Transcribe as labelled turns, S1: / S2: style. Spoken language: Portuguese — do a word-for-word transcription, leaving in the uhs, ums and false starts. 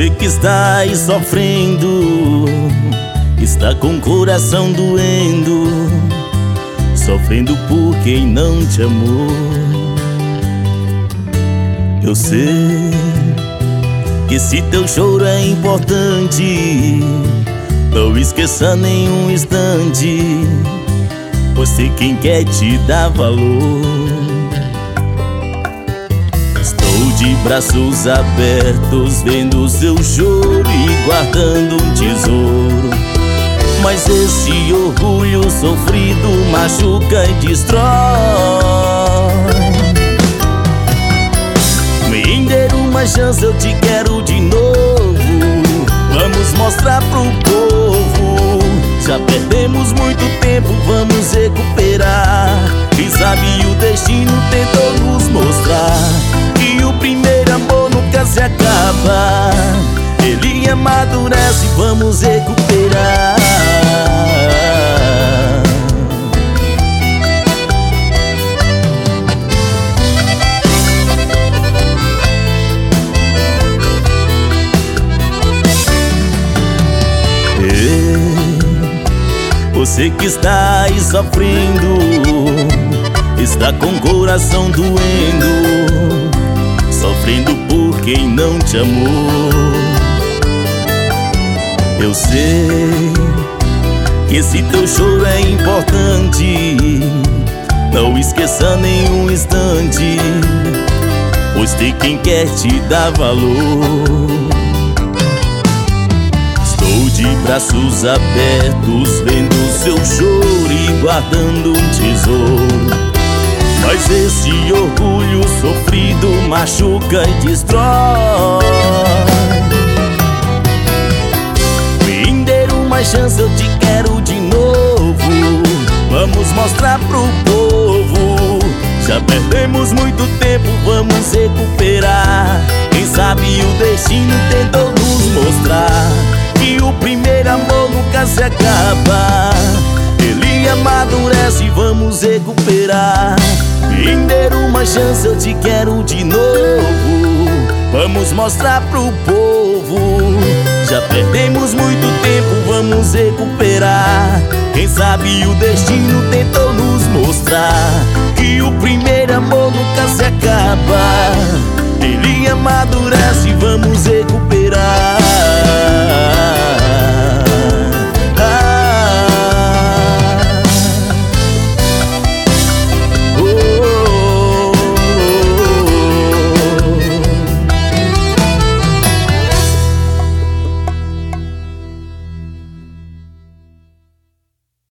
S1: Você que está aí sofrendo, está com o coração doendo, sofrendo por quem não te amou. Eu sei que esse teu choro é importante, não esqueça nenhum instante, pois sei quem quer te dar valor. Estou de braços abertos, vendo seu choro e guardando um tesouro, mas esse orgulho sofrido machuca e destrói. Me dê uma chance, eu te quero de novo. Vamos mostrar pro povo, já perdemos muito tempo, vamos recuperar. Quem sabe o destino tentou nos mostrar que o primeiro amor nunca se acaba, ele amadurece, vamos recuperar. Você que está aí sofrendo, está com o coração doendo, sofrendo por quem não te amou. Eu sei que esse teu choro é importante, não esqueça nenhum instante, pois tem quem quer te dar valor. Estou de braços abertos, vendo seu choro e guardando um tesouro, mas esse orgulho sofrido machuca e destrói. Me dê uma chance, eu te quero de novo. Vamos mostrar pro povo, já perdemos muito tempo, vamos recuperar. Quem sabe o destino tentou nos mostrar que o primeiro amor nunca se acaba, ele amadurece, vamos recuperar. Me dê uma chance, eu te quero de novo. Vamos mostrar pro povo, já perdemos muito tempo, vamos recuperar. Quem sabe o destino tentou nos mostrar que o primeiro amor nunca se acaba, ele amadurece, vamos recuperar.